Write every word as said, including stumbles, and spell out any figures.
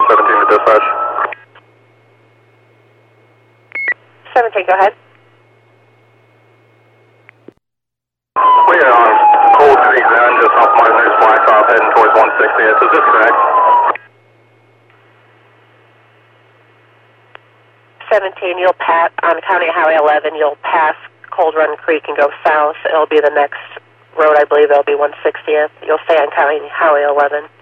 seventeen to dispatch. seventeen, go ahead. We are on Cold Creek Run, just off Martin's Blacktop, heading towards one sixtieth. Is this correct? seventeen, you'll pass on County Highway eleven. You'll pass Cold Run Creek and go south. It'll be the next road, I believe. It'll be one sixtieth. You'll stay on County Highway eleven.